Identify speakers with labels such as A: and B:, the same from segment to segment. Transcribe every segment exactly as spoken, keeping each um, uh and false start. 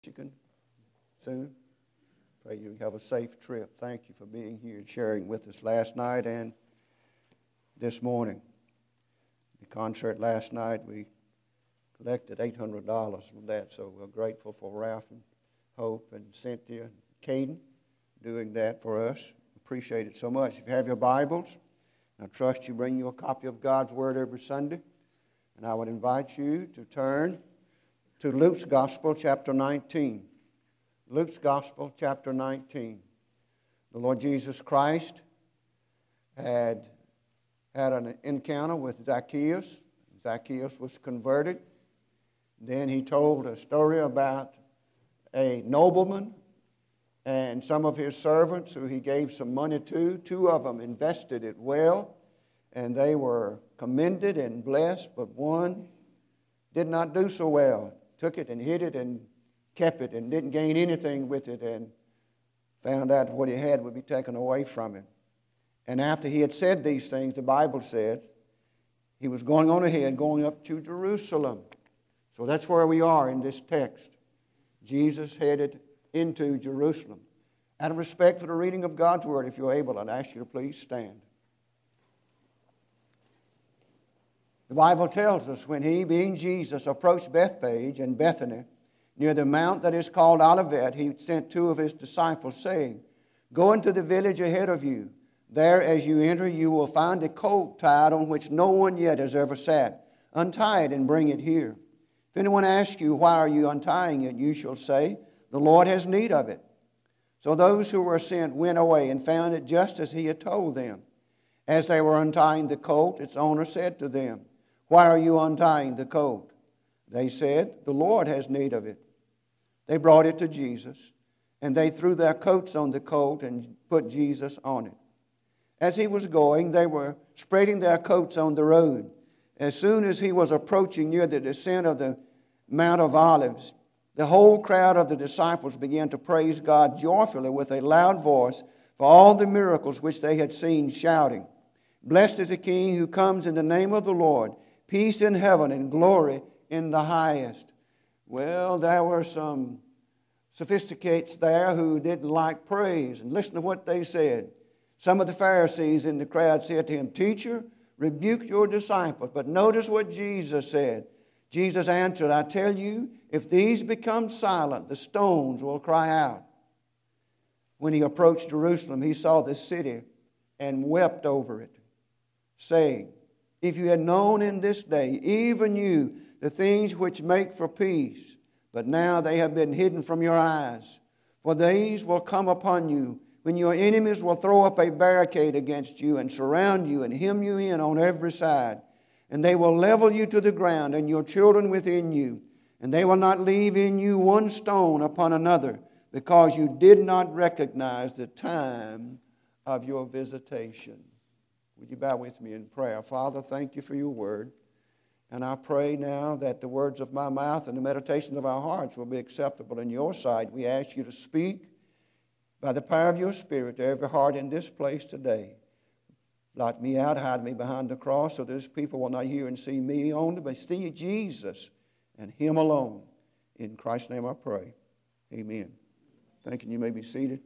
A: Michigan soon. Pray you have a safe trip. Thank you for being here and sharing with us last night and this morning. The concert last night, we collected eight hundred dollars from that, so we're grateful for Ralph and Hope and Cynthia and Caden doing that for us. Appreciate it so much. If you have your Bibles, I trust you bring you a copy of God's Word every Sunday. And I would invite you to turn to Luke's Gospel, chapter nineteen. Luke's Gospel, chapter nineteen. The Lord Jesus Christ had had an encounter with Zacchaeus. Zacchaeus was converted. Then he told a story about a nobleman and some of his servants who he gave some money to. Two of them invested it well, and they were commended and blessed, but one did not do so well. Took it and hid it and kept it and didn't gain anything with it, and found out what he had would be taken away from him. And after he had said these things, the Bible says, he was going on ahead, going up to Jerusalem. So that's where we are in this text. Jesus headed into Jerusalem. Out of respect for the reading of God's Word, if you're able, I'd ask you to please stand. The Bible tells us when he, being Jesus, approached Bethphage and Bethany, near the mount that is called Olivet, he sent two of his disciples, saying, "Go into the village ahead of you. There, as you enter, you will find a colt tied on which no one yet has ever sat. Untie it and bring it here. If anyone asks you, why are you untying it, you shall say, the Lord has need of it." So those who were sent went away and found it just as he had told them. As they were untying the colt, its owner said to them, "Why are you untying the colt?" They said, "The Lord has need of it." They brought it to Jesus, and they threw their coats on the colt and put Jesus on it. As he was going, they were spreading their coats on the road. As soon as he was approaching near the descent of the Mount of Olives, the whole crowd of the disciples began to praise God joyfully with a loud voice for all the miracles which they had seen, shouting, "Blessed is the King who comes in the name of the Lord, peace in heaven and glory in the highest." Well, there were some sophisticates there who didn't like praise. And listen to what they said. Some of the Pharisees in the crowd said to him, "Teacher, rebuke your disciples." But notice what Jesus said. Jesus answered, "I tell you, if these become silent, the stones will cry out." When he approached Jerusalem, he saw the city and wept over it, saying, "If you had known in this day, even you, the things which make for peace, but now they have been hidden from your eyes. For these will come upon you when your enemies will throw up a barricade against you and surround you and hem you in on every side. And they will level you to the ground and your children within you. And they will not leave in you one stone upon another, because you did not recognize the time of your visitation." Would you bow with me in prayer? Father, thank you for your word. And I pray now that the words of my mouth and the meditations of our hearts will be acceptable in your sight. We ask you to speak by the power of your Spirit to every heart in this place today. Blot me out, hide me behind the cross, so those people will not hear and see me only, but see Jesus and him alone. In Christ's name I pray. Amen. Thank you. You may be seated.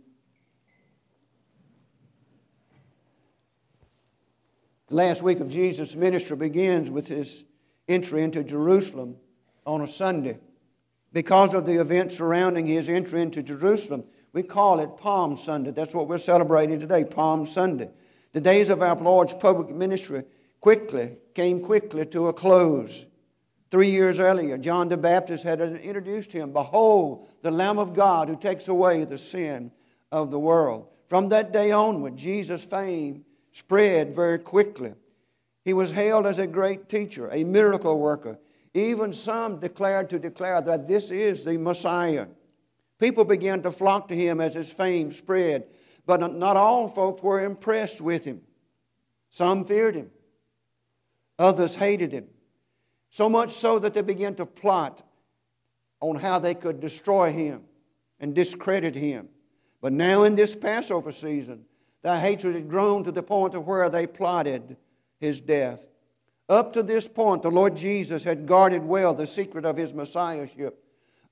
A: The last week of Jesus' ministry begins with his entry into Jerusalem on a Sunday. Because of the events surrounding his entry into Jerusalem, we call it Palm Sunday. That's what we're celebrating today, Palm Sunday. The days of our Lord's public ministry quickly came quickly to a close. Three years earlier, John the Baptist had introduced him, "Behold, the Lamb of God who takes away the sin of the world." From that day onward, Jesus' fame spread very quickly. He was hailed as a great teacher, a miracle worker. Even some declared to declare that this is the Messiah. People began to flock to him as his fame spread, but not all folks were impressed with him. Some feared him. Others hated him. So much so that they began to plot on how they could destroy him and discredit him. But now in this Passover season, their hatred had grown to the point of where they plotted his death. Up to this point, the Lord Jesus had guarded well the secret of his Messiahship.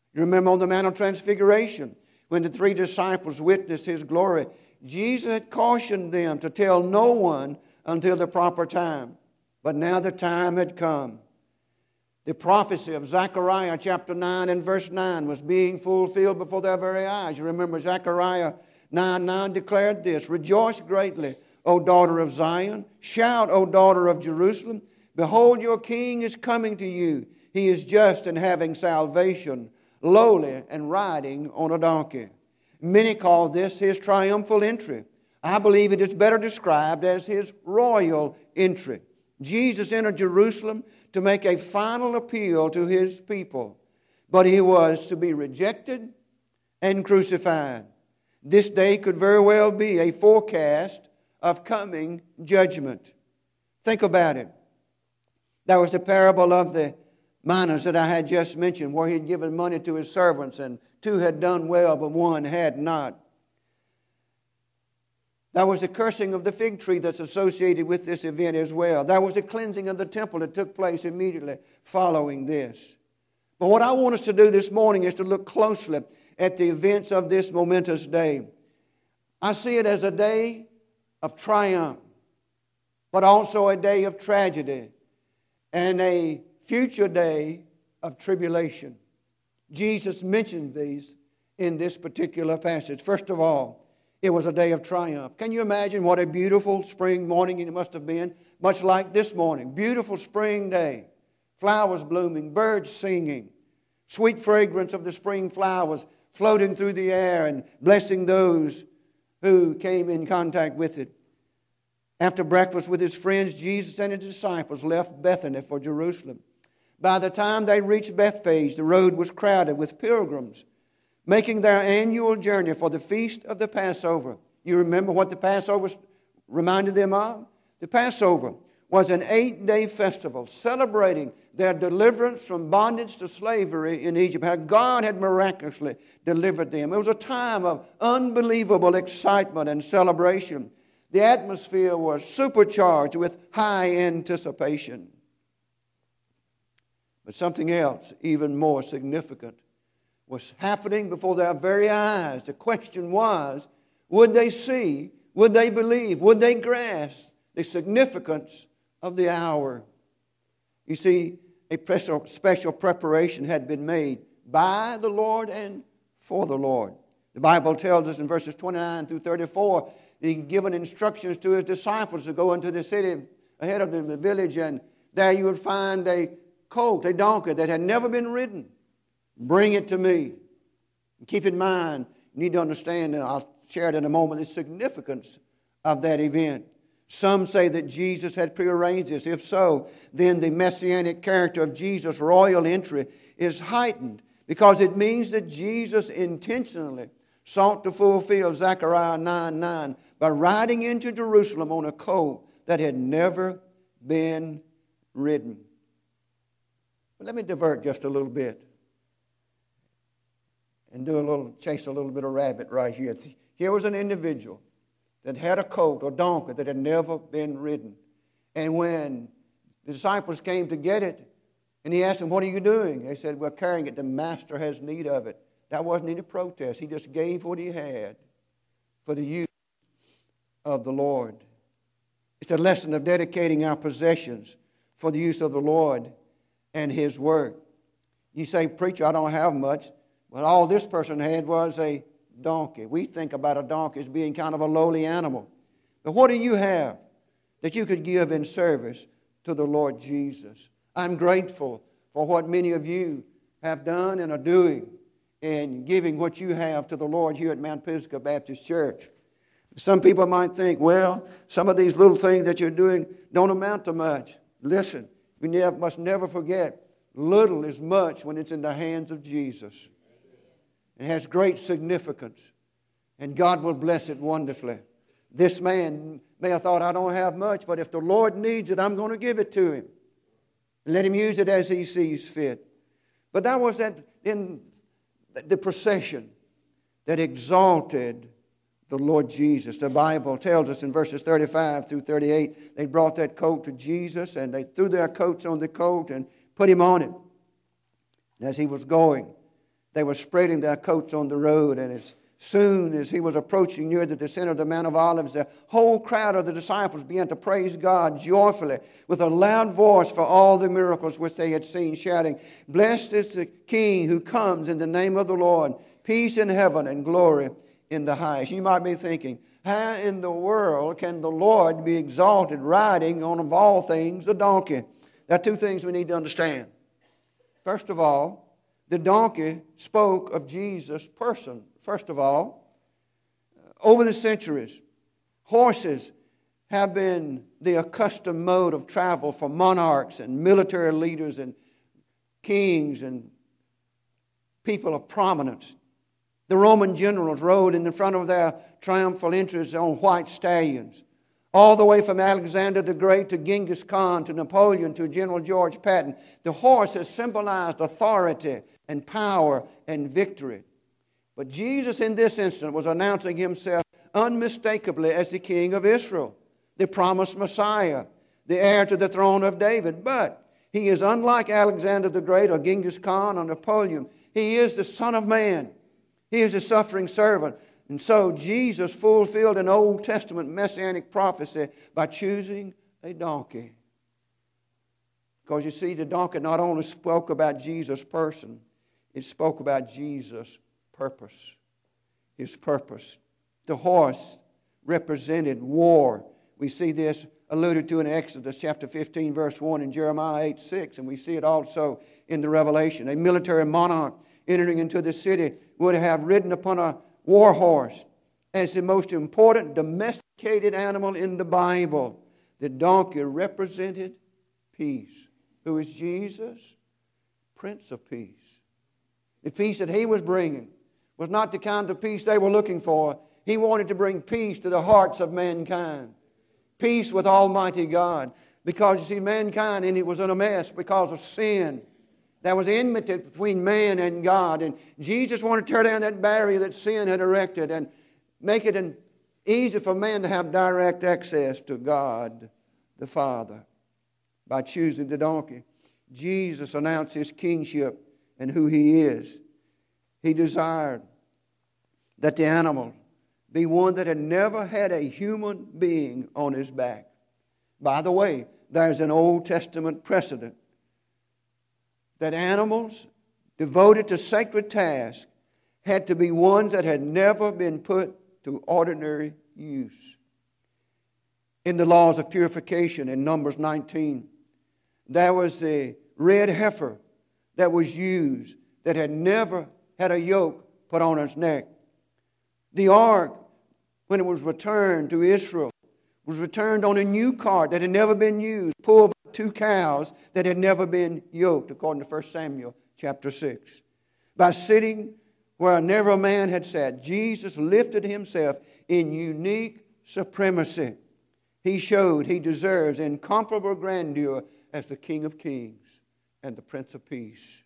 A: You remember on the Mount of Transfiguration, when the three disciples witnessed His glory, Jesus had cautioned them to tell no one until the proper time. But now the time had come. The prophecy of Zechariah chapter nine and verse nine was being fulfilled before their very eyes. You remember Zechariah nine nine declared this, "Rejoice greatly, O daughter of Zion. Shout, O daughter of Jerusalem. Behold, your king is coming to you. He is just and having salvation, lowly and riding on a donkey." Many call this His triumphal entry. I believe it is better described as His royal entry. Jesus entered Jerusalem to make a final appeal to His people, but He was to be rejected and crucified. This day could very well be a forecast of coming judgment. Think about it. There was the parable of the minas that I had just mentioned, where he had given money to his servants, and two had done well, but one had not. There was the cursing of the fig tree that's associated with this event as well. There was the cleansing of the temple that took place immediately following this. But what I want us to do this morning is to look closely at the events of this momentous day. I see it as a day of triumph, but also a day of tragedy and a future day of tribulation. Jesus mentioned these in this particular passage. First of all, it was a day of triumph. Can you imagine what a beautiful spring morning it must have been? Much like this morning. Beautiful spring day. Flowers blooming, birds singing. Sweet fragrance of the spring flowers floating through the air and blessing those who came in contact with it. After breakfast with His friends, Jesus and His disciples left Bethany for Jerusalem. By the time they reached Bethphage, the road was crowded with pilgrims making their annual journey for the feast of the Passover. You remember what the Passover reminded them of? The Passover was an eight-day festival celebrating their deliverance from bondage to slavery in Egypt, how God had miraculously delivered them. It was a time of unbelievable excitement and celebration. The atmosphere was supercharged with high anticipation. But something else, even more significant, was happening before their very eyes. The question was, would they see, would they believe, would they grasp the significance of the hour? You see, a special preparation had been made by the Lord and for the Lord. The Bible tells us in verses twenty-nine through thirty-four, He had given instructions to His disciples to go into the city ahead of them, the village, and there you would find a colt, a donkey that had never been ridden. Bring it to me. And keep in mind, you need to understand, and I'll share it in a moment, the significance of that event. Some say that Jesus had prearranged this. If so, then the messianic character of Jesus' royal entry is heightened, because it means that Jesus intentionally sought to fulfill Zechariah nine nine by riding into Jerusalem on a colt that had never been ridden. But let me divert just a little bit and do a little, chase a little bit of rabbit right here. Here was an individual that had a colt or donkey that had never been ridden. And when the disciples came to get it, and He asked them, "What are you doing?" They said, "We're carrying it. The Master has need of it." That wasn't any protest. He just gave what He had for the use of the Lord. It's a lesson of dedicating our possessions for the use of the Lord and His Word. You say, "Preacher, I don't have much." Well, all this person had was a donkey. We think about a donkey as being kind of a lowly animal. But what do you have that you could give in service to the Lord Jesus? I'm grateful for what many of you have done and are doing in giving what you have to the Lord here at Mount Pisgah Baptist Church. Some people might think, well, some of these little things that you're doing don't amount to much. Listen, we must never forget, little is much when it's in the hands of Jesus. It has great significance, and God will bless it wonderfully. This man may have thought, I don't have much, but if the Lord needs it, I'm going to give it to him. Let him use it as he sees fit. But that was that in the procession that exalted the Lord Jesus. The Bible tells us in verses thirty-five through thirty-eight, they brought that coat to Jesus, and they threw their coats on the coat and put him on it. And as he was going, They were spreading their coats on the road, and as soon as he was approaching near the descent of the Mount of Olives, the whole crowd of the disciples began to praise God joyfully with a loud voice for all the miracles which they had seen, shouting, "Blessed is the King who comes in the name of the Lord, peace in heaven and glory in the highest." You might be thinking, how in the world can the Lord be exalted riding on, of all things, a donkey? There are two things we need to understand. First of all, the donkey spoke of Jesus' person. First of all, over the centuries, horses have been the accustomed mode of travel for monarchs and military leaders and kings and people of prominence. The Roman generals rode in the front of their triumphal entries on white stallions. All the way from Alexander the Great to Genghis Khan to Napoleon to General George Patton, the horse has symbolized authority and power and victory. But Jesus in this instant was announcing himself unmistakably as the King of Israel, the promised Messiah, the heir to the throne of David. But he is unlike Alexander the Great or Genghis Khan or Napoleon. He is the Son of Man. He is the suffering servant. And so Jesus fulfilled an Old Testament messianic prophecy by choosing a donkey. Because you see, the donkey not only spoke about Jesus' person, it spoke about Jesus' purpose. His purpose. The horse represented war. We see this alluded to in Exodus chapter fifteen, verse one, and Jeremiah eight, six, and we see it also in the Revelation. A military monarch entering into the city would have ridden upon a war horse as the most important domesticated animal in the Bible. The donkey represented peace. Who is Jesus? Prince of Peace. The peace that he was bringing was not the kind of peace they were looking for. He wanted to bring peace to the hearts of mankind. Peace with Almighty God. Because, you see, mankind in it was in a mess because of sin. There was enmity between man and God. And Jesus wanted to tear down that barrier that sin had erected and make it an, easy for man to have direct access to God the Father. By choosing the donkey, Jesus announced his kingship and who he is. He desired that the animal be one that had never had a human being on his back. By the way, there's an Old Testament precedent that animals devoted to sacred tasks had to be ones that had never been put to ordinary use. In the laws of purification in Numbers nineteen, there was the red heifer that was used that had never had a yoke put on its neck. The ark, when it was returned to Israel, was returned on a new cart that had never been used, pulled by two cows that had never been yoked, according to First Samuel chapter six. By sitting where never a man had sat, Jesus lifted himself in unique supremacy. He showed he deserves incomparable grandeur as the King of Kings and the Prince of Peace.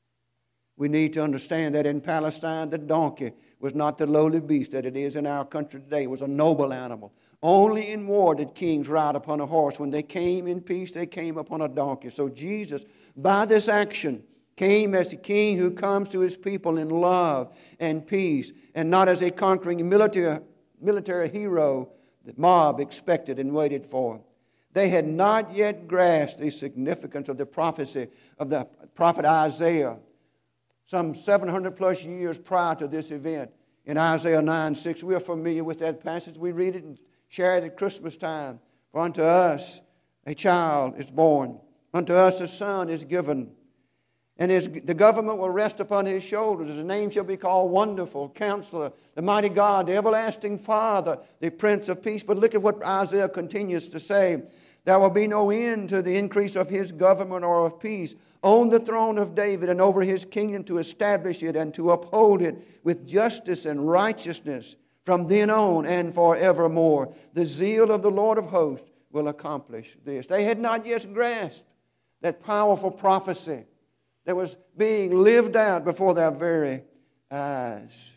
A: We need to understand that in Palestine, the donkey was not the lowly beast that it is in our country today. It was a noble animal. Only in war did kings ride upon a horse. When they came in peace, they came upon a donkey. So Jesus, by this action, came as the king who comes to his people in love and peace, and not as a conquering military, military hero the mob expected and waited for. They had not yet grasped the significance of the prophecy of the prophet Isaiah. Some seven hundred plus years prior to this event, in Isaiah nine six, we are familiar with that passage. We read it and share it at Christmas time. For unto us a child is born, unto us a son is given, and his, the government will rest upon his shoulders. His name shall be called Wonderful, Counselor, the Mighty God, the Everlasting Father, the Prince of Peace. But look at what Isaiah continues to say. There will be no end to the increase of his government or of peace on the throne of David and over his kingdom, to establish it and to uphold it with justice and righteousness from then on and forevermore. The zeal of the Lord of hosts will accomplish this. They had not yet grasped that powerful prophecy that was being lived out before their very eyes.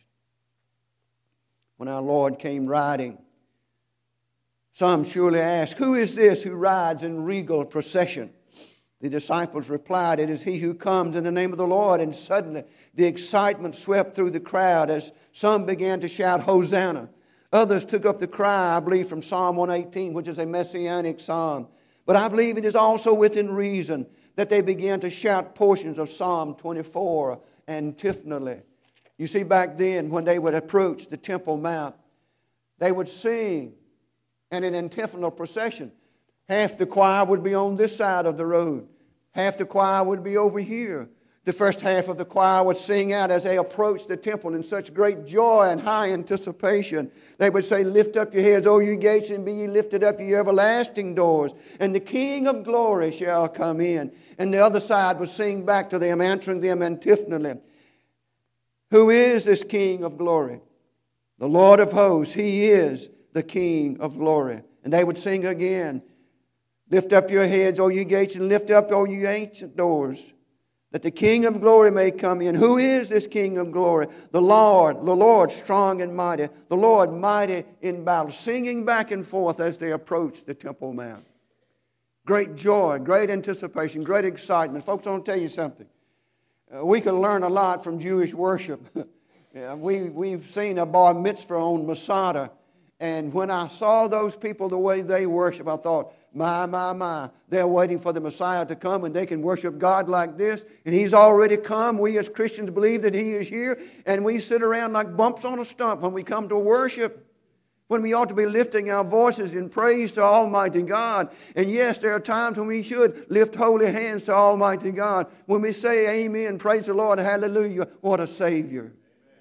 A: When our Lord came riding, some surely ask, who is this who rides in regal procession? The disciples replied, "It is he who comes in the name of the Lord." And suddenly the excitement swept through the crowd as some began to shout, "Hosanna." Others took up the cry, I believe, from Psalm one eighteen, which is a messianic psalm. But I believe it is also within reason that they began to shout portions of Psalm twenty-four antiphonally. You see, back then when they would approach the Temple Mount, they would sing in an antiphonal procession. Half the choir would be on this side of the road. Half the choir would be over here. The first half of the choir would sing out as they approached the temple in such great joy and high anticipation. They would say, "Lift up your heads, O you gates, and be ye lifted up, ye everlasting doors, and the King of glory shall come in." And the other side would sing back to them, answering them antiphonally, "Who is this King of glory? The Lord of hosts, He is the King of glory." And they would sing again, "Lift up your heads, O you gates, and lift up, O you ancient doors, that the King of glory may come in." Who is this King of glory? The Lord, the Lord strong and mighty, the Lord mighty in battle, singing back and forth as they approach the Temple Mount. Great joy, great anticipation, great excitement. Folks, I want to tell you something. Uh, we can learn a lot from Jewish worship. yeah, we, we've seen a bar mitzvah on Masada, and when I saw those people the way they worship, I thought, my, my, my, they're waiting for the Messiah to come and they can worship God like this. And He's already come. We as Christians believe that He is here. And we sit around like bumps on a stump when we come to worship, when we ought to be lifting our voices in praise to Almighty God. And yes, there are times when we should lift holy hands to Almighty God. When we say amen, praise the Lord, hallelujah, what a Savior.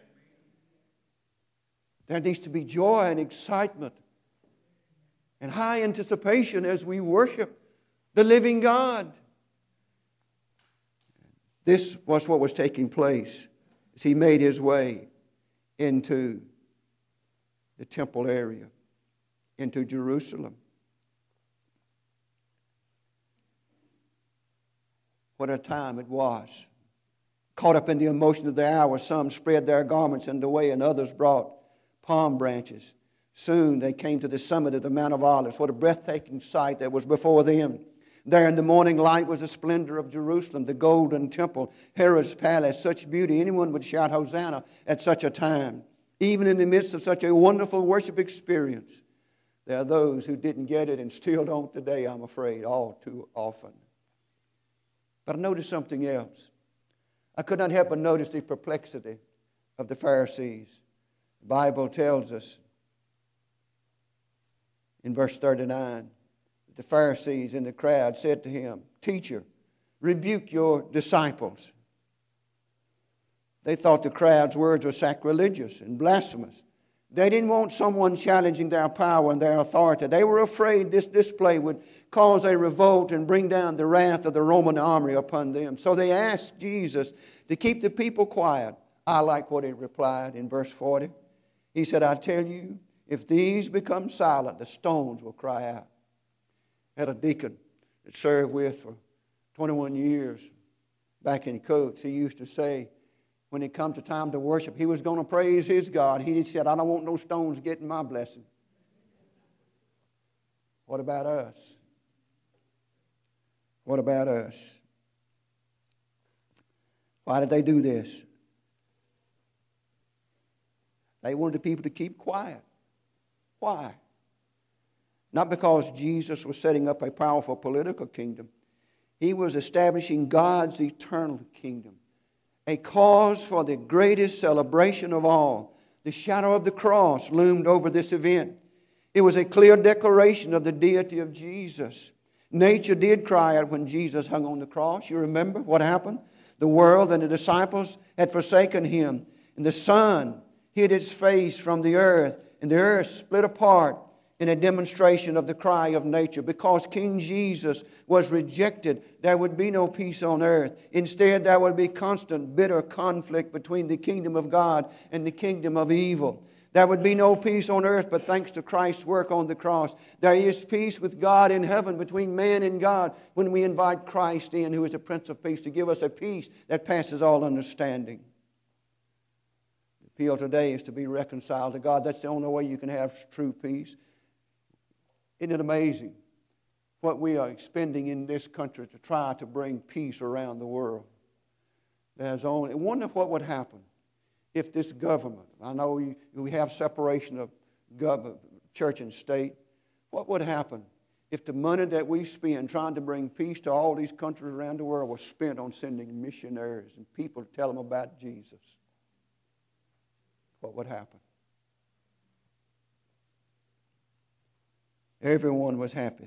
A: There needs to be joy and excitement and high anticipation as we worship the living God. This was what was taking place as He made His way into the temple area, into Jerusalem. What a time it was. Caught up in the emotion of the hour, some spread their garments in the way, and others brought palm branches. Soon they came to the summit of the Mount of Olives. What a breathtaking sight that was before them. There in the morning light was the splendor of Jerusalem, the golden temple, Herod's palace, such beauty. Anyone would shout Hosanna at such a time. Even in the midst of such a wonderful worship experience, there are those who didn't get it and still don't today, I'm afraid, all too often. But I noticed something else. I could not help but notice the perplexity of the Pharisees. The Bible tells us in verse thirty-nine, the Pharisees in the crowd said to Him, "Teacher, rebuke your disciples." They thought the crowd's words were sacrilegious and blasphemous. They didn't want someone challenging their power and their authority. They were afraid this display would cause a revolt and bring down the wrath of the Roman army upon them. So they asked Jesus to keep the people quiet. I like what He replied in verse forty. He said, "I tell you, if these become silent, the stones will cry out." I had a deacon that served with for twenty-one years back in Coates. He used to say, when it comes to time to worship, he was going to praise his God. He said, "I don't want no stones getting my blessing." What about us? What about us? Why did they do this? They wanted the people to keep quiet. Why? Not because Jesus was setting up a powerful political kingdom. He was establishing God's eternal kingdom. A cause for the greatest celebration of all. The shadow of the cross loomed over this event. It was a clear declaration of the deity of Jesus. Nature did cry out when Jesus hung on the cross. You remember what happened? The world and the disciples had forsaken Him. And the sun hid its face from the earth. And the earth split apart in a demonstration of the cry of nature. Because King Jesus was rejected, there would be no peace on earth. Instead, there would be constant, bitter conflict between the kingdom of God and the kingdom of evil. There would be no peace on earth, but thanks to Christ's work on the cross, there is peace with God in heaven, between man and God, when we invite Christ in, who is the Prince of Peace, to give us a peace that passes all understanding. The appeal today is to be reconciled to God. That's the only way you can have true peace. Isn't it amazing? what we are expending in this country to try to bring peace around the world. There's only, I wonder what would happen if this government, I know we, we have separation of government, church and state, what would happen if the money that we spend trying to bring peace to all these countries around the world was spent on sending missionaries and people to tell them about Jesus? What would happen? Everyone was happy.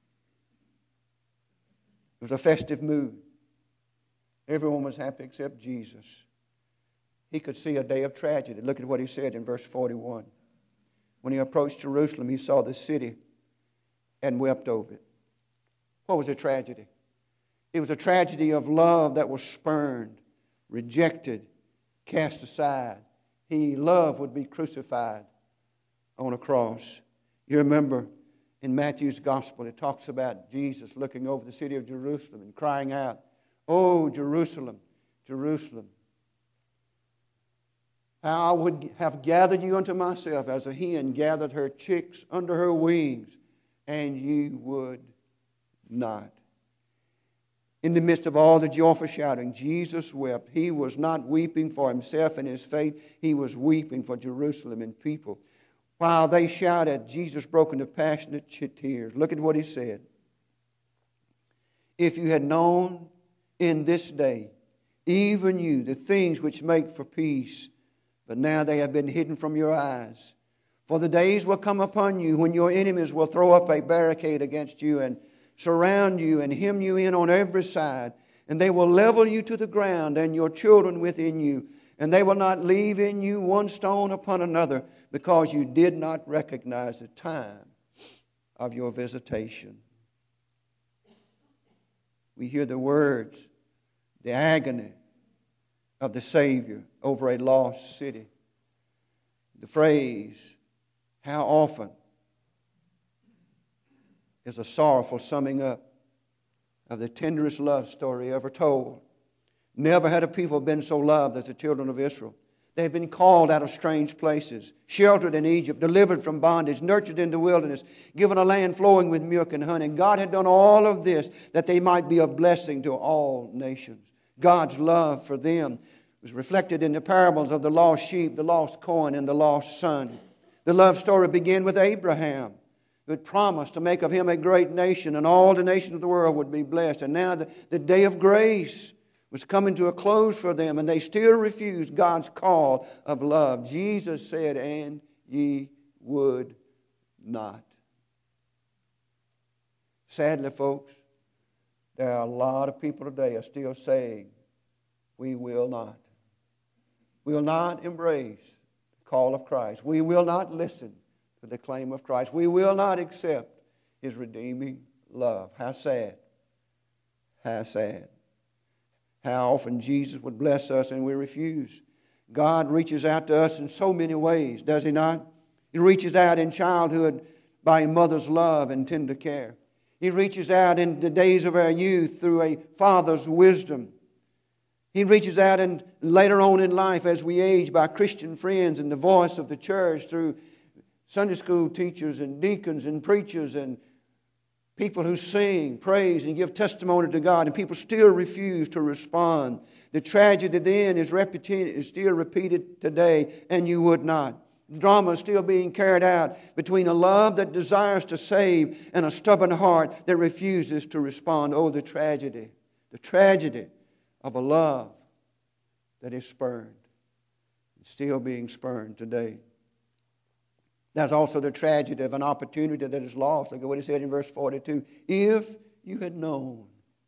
A: It was a festive mood. Everyone was happy except Jesus. He could see a day of tragedy. Look at what he said in verse forty-one. When he approached Jerusalem, he saw the city and wept over it. What was a tragedy? It was a tragedy of love that was spurned, rejected, cast aside. He, love, would be crucified on a cross. You remember in Matthew's gospel, it talks about Jesus looking over the city of Jerusalem and crying out, "Oh, Jerusalem, Jerusalem, how I would have gathered you unto myself as a hen gathered her chicks under her wings, and you would not." In the midst of all the joyful shouting, Jesus wept. He was not weeping for himself and his faith. He was weeping for Jerusalem and people. While they shouted, Jesus broke into passionate tears. Look at what he said. "If you had known in this day, even you, the things which make for peace, but now they have been hidden from your eyes. For the days will come upon you when your enemies will throw up a barricade against you and surround you and hem you in on every side. And they will level you to the ground and your children within you. And they will not leave in you one stone upon another, because you did not recognize the time of your visitation." We hear the words, the agony of the Savior over a lost city. The phrase, "how often," is a sorrowful summing up of the tenderest love story ever told. Never had a people been so loved as the children of Israel. They had been called out of strange places, sheltered in Egypt, delivered from bondage, nurtured in the wilderness, given a land flowing with milk and honey. God had done all of this that they might be a blessing to all nations. God's love for them was reflected in the parables of the lost sheep, the lost coin, and the lost son. The love story began with Abraham, who had promised to make of him a great nation, and all the nations of the world would be blessed. And now the, the day of grace was coming to a close for them, and they still refused God's call of love. Jesus said, "And ye would not." Sadly, folks, there are a lot of people today are still saying, "We will not." We will not embrace the call of Christ. We will not listen to the claim of Christ. We will not accept His redeeming love. How sad. How sad. How often Jesus would bless us and we refuse. God reaches out to us in so many ways, does He not? He reaches out in childhood by a mother's love and tender care. He reaches out in the days of our youth through a father's wisdom. He reaches out in, later on in life as we age by Christian friends and the voice of the church through Sunday school teachers and deacons and preachers and people who sing, praise, and give testimony to God, and people still refuse to respond. The tragedy then is, repeated, is still repeated today, and you would not. The drama is still being carried out between a love that desires to save and a stubborn heart that refuses to respond. Oh, the tragedy, the tragedy of a love that is spurned, still being spurned today. There's also the tragedy of an opportunity that is lost. Look at what he said in verse forty-two. If you had known.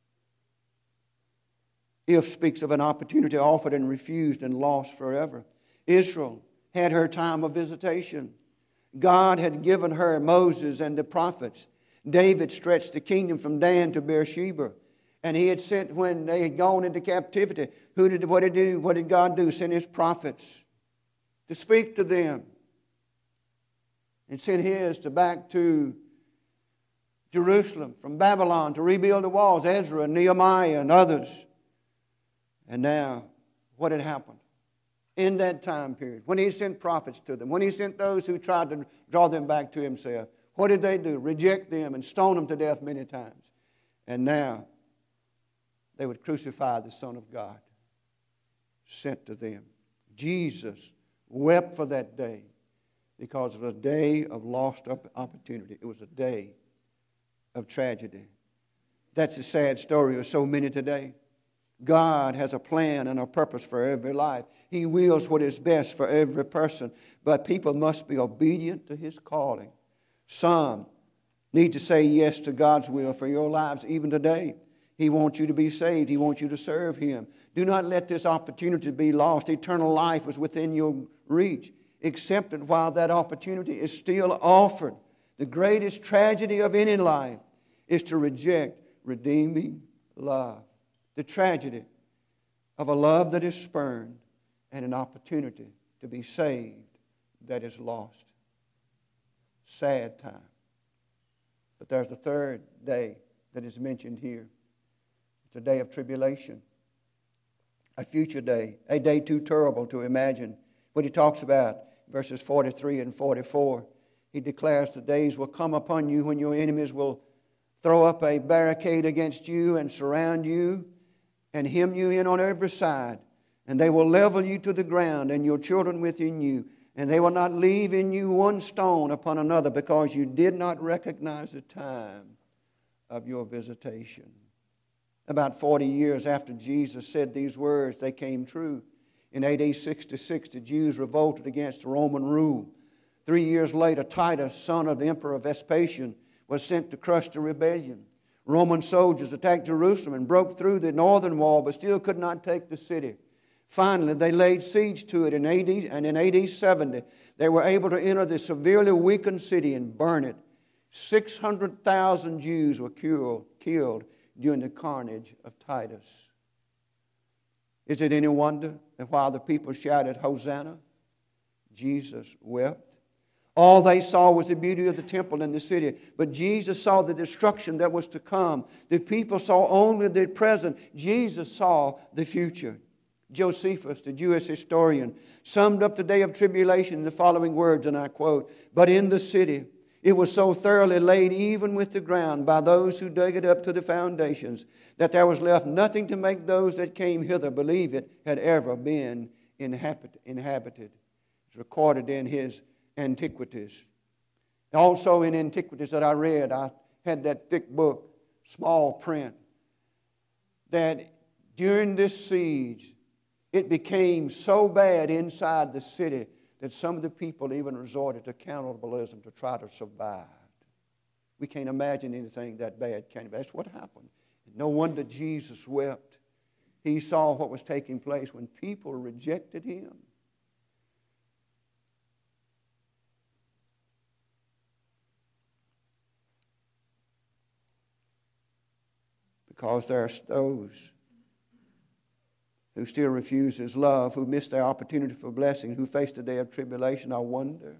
A: If speaks of an opportunity offered and refused and lost forever. Israel had her time of visitation. God had given her Moses and the prophets. David stretched the kingdom from Dan to Beersheba. And he had sent, when they had gone into captivity, who did, what, did he, what did God do? Send His prophets to speak to them. And sent His to back to Jerusalem from Babylon to rebuild the walls, Ezra and Nehemiah and others. And now, what had happened? In that time period, when He sent prophets to them, when He sent those who tried to draw them back to Himself, What did they do? Reject them and stone them to death many times. And now they would crucify the Son of God sent to them. Jesus wept for that day because it was a day of lost opportunity. It was a day of tragedy. That's a sad story of so many today. God has a plan and a purpose for every life. He wills what is best for every person, but people must be obedient to His calling. Some need to say yes to God's will for your lives even today. He wants you to be saved. He wants you to serve Him. Do not let this opportunity be lost. Eternal life is within your reach. Accept it while that opportunity is still offered. The greatest tragedy of any life is to reject redeeming love. The tragedy of a love that is spurned and an opportunity to be saved that is lost. Sad time. But there's a third day that is mentioned here. It's a day of tribulation. A future day. A day too terrible to imagine. What he talks about, verses forty-three and forty-four, he declares the days will come upon you when your enemies will throw up a barricade against you and surround you and hem you in on every side. And they will level you to the ground and your children within you. And they will not leave in you one stone upon another because you did not recognize the time of your visitation. About forty years after Jesus said these words, they came true. In A D sixty-six, the Jews revolted against Roman rule. Three years later, Titus, son of the Emperor Vespasian, was sent to crush the rebellion. Roman soldiers attacked Jerusalem and broke through the northern wall, but still could not take the city. Finally, they laid siege to it in A D, and in A D seventy, they were able to enter the severely weakened city and burn it. six hundred thousand Jews were killed, killed during the carnage of Titus. Is it any wonder that while the people shouted, Hosanna, Jesus wept? All they saw was the beauty of the temple and the city. But Jesus saw the destruction that was to come. The people saw only the present. Jesus saw the future. Josephus, the Jewish historian, summed up the day of tribulation in the following words, and I quote, "But in the city it was so thoroughly laid even with the ground by those who dug it up to the foundations, that there was left nothing to make those that came hither believe it had ever been inhabited." It's recorded in his Antiquities. Also in Antiquities that I read, I had that thick book, small print, that during this siege, it became so bad inside the city that some of the people even resorted to cannibalism to try to survive. We can't imagine anything that bad, can we? That's what happened. No wonder Jesus wept. He saw what was taking place when people rejected Him. Because there are those who still refuse His love, who miss their opportunity for blessing, who face the day of tribulation. I wonder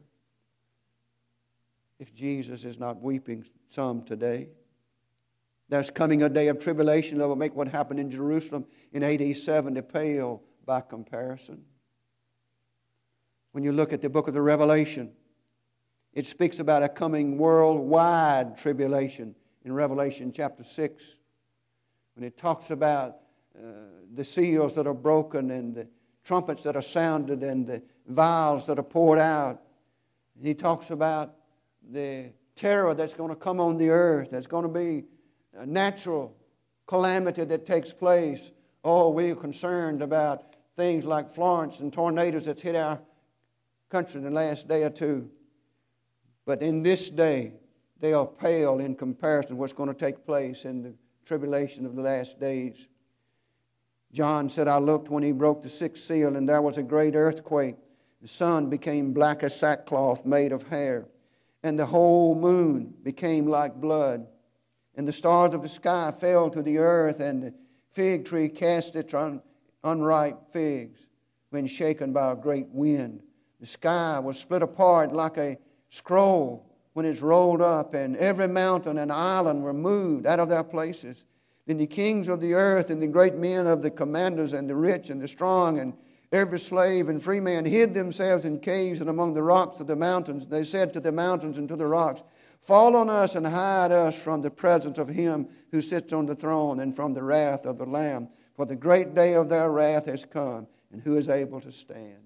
A: if Jesus is not weeping some today. There's coming a day of tribulation that will make what happened in Jerusalem in A D seventy pale by comparison. When you look at the book of the Revelation, it speaks about a coming worldwide tribulation in Revelation chapter six. When it talks about uh, the seals that are broken and the trumpets that are sounded and the vials that are poured out. He talks about the terror that's going to come on the earth. There's going to be a natural calamity that takes place. Oh, we're concerned about things like Florence and tornadoes that's hit our country in the last day or two. But in this day, they are pale in comparison to what's going to take place in the tribulation of the last days. John said, I looked when He broke the sixth seal, and there was a great earthquake. The sun became black as sackcloth made of hair, and the whole moon became like blood. And the stars of the sky fell to the earth, and the fig tree cast its un- unripe figs when shaken by a great wind. The sky was split apart like a scroll when it's rolled up, and every mountain and island were moved out of their places. Then the kings of the earth and the great men of the commanders and the rich and the strong and every slave and free man hid themselves in caves and among the rocks of the mountains. They said to the mountains and to the rocks, fall on us and hide us from the presence of him who sits on the throne and from the wrath of the Lamb. For the great day of their wrath has come, and who is able to stand?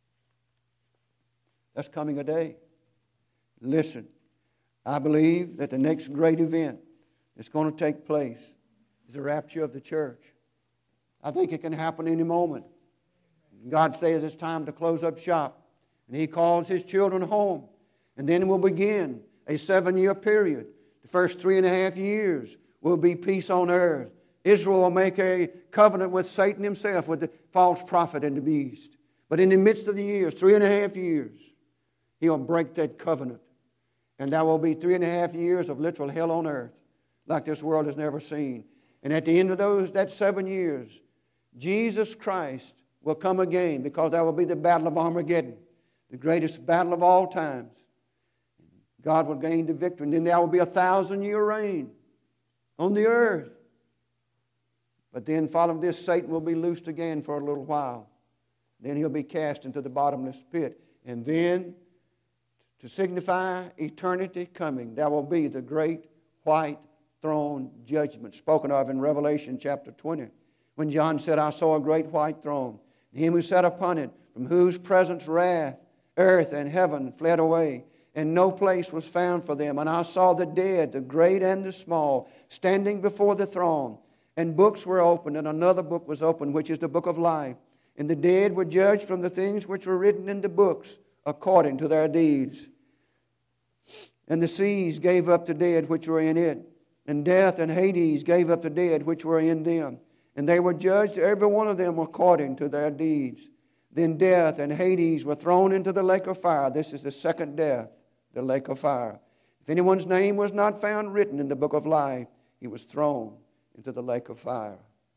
A: That's coming a day. Listen, I believe that the next great event that's going to take place is the rapture of the church. I think it can happen any moment. God says it's time to close up shop, and He calls His children home. And then we'll begin a seven-year period. The first three and a half years will be peace on earth. Israel will make a covenant with Satan himself, with the false prophet and the beast. But in the midst of the years, three and a half years, He'll break that covenant. And there will be three and a half years of literal hell on earth, like this world has never seen. And at the end of those, that seven years, Jesus Christ will come again, because there will be the battle of Armageddon, the greatest battle of all times. God will gain the victory. And then there will be a thousand-year reign on the earth. But then following this, Satan will be loosed again for a little while. Then he'll be cast into the bottomless pit. And then, to signify eternity coming, there will be the great white throne judgment spoken of in Revelation chapter twenty. When John said, I saw a great white throne, and him who sat upon it, from whose presence wrath, earth and heaven fled away, and no place was found for them. And I saw the dead, the great and the small, standing before the throne. And books were opened, and another book was opened, which is the book of life. And the dead were judged from the things which were written in the books, according to their deeds. And the seas gave up the dead which were in it, and death and Hades gave up the dead which were in them. And they were judged, every one of them, according to their deeds. Then death and Hades were thrown into the lake of fire. This is the second death, the lake of fire. If anyone's name was not found written in the book of life, he was thrown into the lake of fire.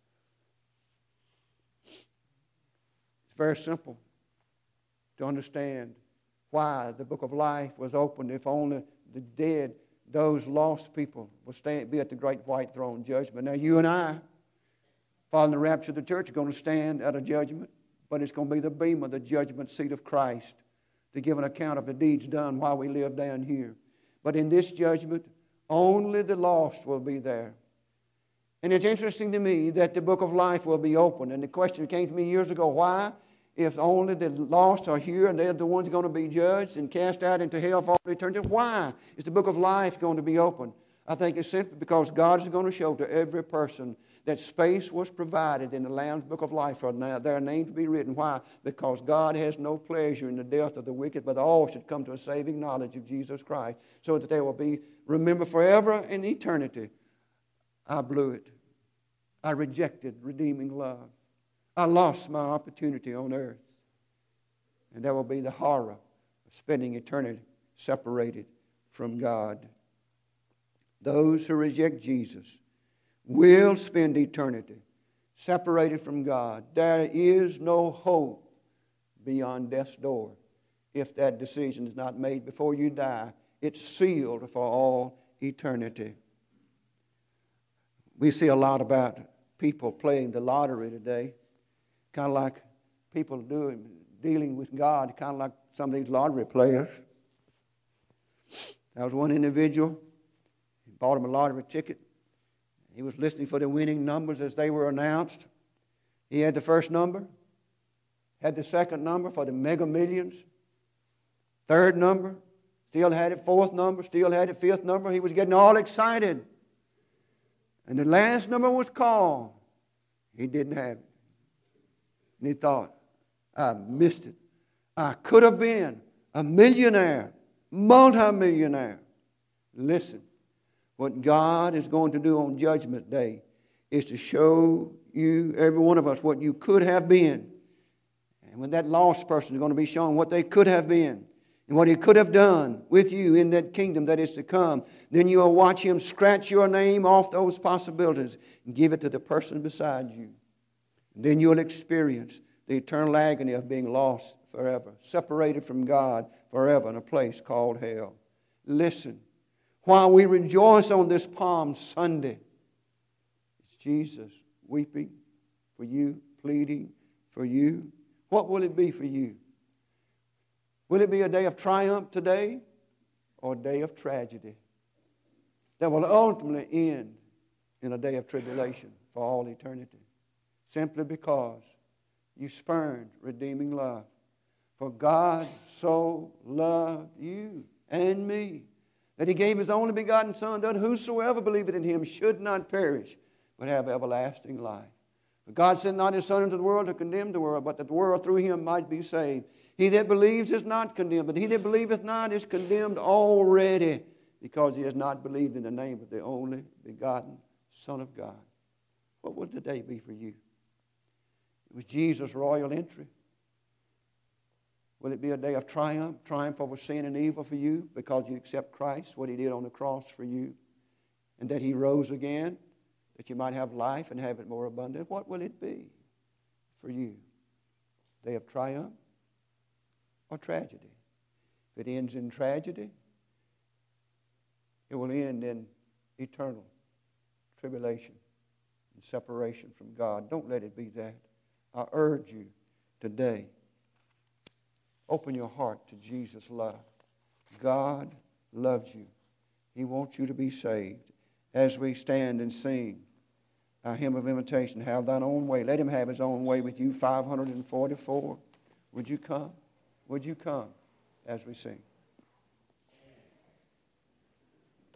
A: It's very simple to understand why the book of life was opened. If only the dead, those lost people, will stand, be at the great white throne judgment. Now you and I, following the rapture of the church, are going to stand at a judgment, but it's going to be the bema, the judgment seat of Christ, to give an account of the deeds done while we live down here. But in this judgment, only the lost will be there. And it's interesting to me that the book of life will be opened. And the question came to me years ago, why, if only the lost are here and they're the ones going to be judged and cast out into hell for all eternity, why is the book of life going to be opened? I think it's simply because God is going to show to every person that space was provided in the Lamb's book of life for their name to be written. Why? Because God has no pleasure in the death of the wicked, but all should come to a saving knowledge of Jesus Christ, so that they will be remembered forever in eternity. I blew it. I rejected redeeming love. I lost my opportunity on earth. And there will be the horror of spending eternity separated from God. Those who reject Jesus will spend eternity separated from God. There is no hope beyond death's door. If that decision is not made before you die, it's sealed for all eternity. We see a lot about people playing the lottery today, kind of like people doing dealing with God, kind of like some of these lottery players. There was one individual, he bought him a lottery ticket. He was listening for the winning numbers as they were announced. He had the first number, had the second number for the mega millions, third number, still had it, fourth number, still had it, fifth number. He was getting all excited. And the last number was called. He didn't have it. And he thought, I missed it. I could have been a millionaire, multimillionaire. Listen, what God is going to do on Judgment Day is to show you, every one of us, what you could have been. And when that lost person is going to be shown what they could have been and what he could have done with you in that kingdom that is to come, then you'll watch him scratch your name off those possibilities and give it to the person beside you. And then you'll experience the eternal agony of being lost forever, separated from God forever in a place called hell. Listen, while we rejoice on this Palm Sunday, it's Jesus weeping for you, pleading for you. What will it be for you? Will it be a day of triumph today or a day of tragedy that will ultimately end in a day of tribulation for all eternity? Simply because you spurned redeeming love. For God so loved you and me that He gave His only begotten Son, that whosoever believeth in Him should not perish, but have everlasting life. For God sent not His Son into the world to condemn the world, but that the world through Him might be saved. He that believes is not condemned, but he that believeth not is condemned already, because he has not believed in the name of the only begotten Son of God. What will today be for you? It was Jesus' royal entry. Will it be a day of triumph, triumph over sin and evil for you because you accept Christ, what He did on the cross for you, and that He rose again, that you might have life and have it more abundant? What will it be for you? Day of triumph or tragedy? If it ends in tragedy, it will end in eternal tribulation and separation from God. Don't let it be that. I urge you today, open your heart to Jesus' love. God loves you. He wants you to be saved. As we stand and sing our hymn of invitation, have thine own way. Let Him have His own way with you. five hundred forty-four. Would you come? Would you come as we sing?